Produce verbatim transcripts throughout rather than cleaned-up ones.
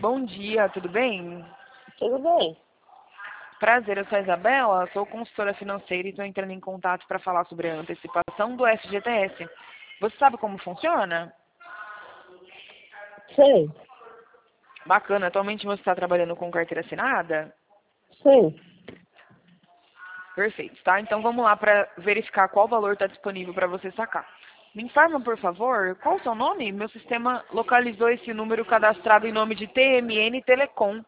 Bom dia, tudo bem? Tudo bem. Prazer, eu sou a Isabela, sou consultora financeira e estou entrando em contato para falar sobre a antecipação do F G T S. Você sabe como funciona? Sei, Bacana, atualmente você está trabalhando com carteira assinada? sei. Perfeito, tá? Então vamos lá para verificar qual valor está disponível para você sacar. Me informa, por favor, qual o seu nome? Meu sistema localizou esse número cadastrado em nome de T M N Telecom.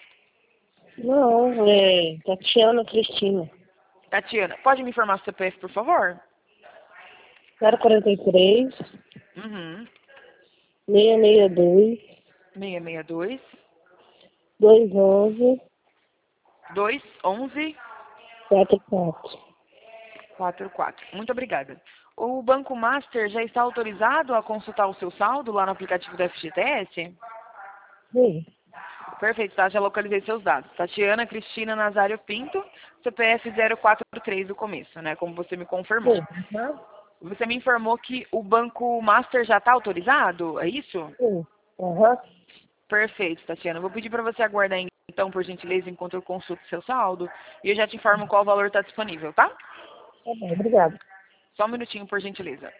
Não, é Tatiana Cristina. Tatiana, pode me informar o C P F, por favor? zero quarenta e três, Uhum. seiscentos e sessenta e dois, seiscentos e sessenta e dois, duzentos e onze, dois onze quarenta e quatro. quatro quatro. Muito obrigada. O Banco Master já está autorizado a consultar o seu saldo lá no aplicativo do F G T S? Sim, Perfeito, tá? Já localizei seus dados. Tatiana Cristina Nazário Pinto, C P F zero quatro três do começo, né? Como você me confirmou. sim. Aham, Você me informou que o Banco Master já está autorizado? É isso? sim. Aham. Perfeito, Tatiana. Vou pedir para você aguardar então, por gentileza, enquanto eu consulto seu saldo. E eu já te informo qual valor está disponível, tá? Tá bem, obrigada. Só um minutinho, por gentileza.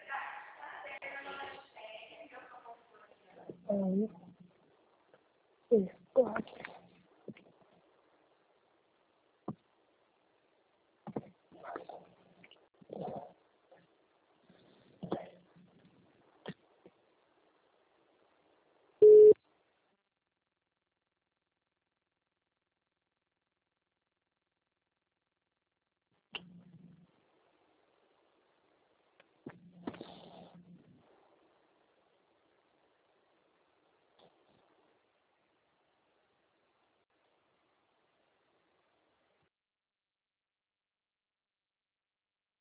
Um, dois, quatro.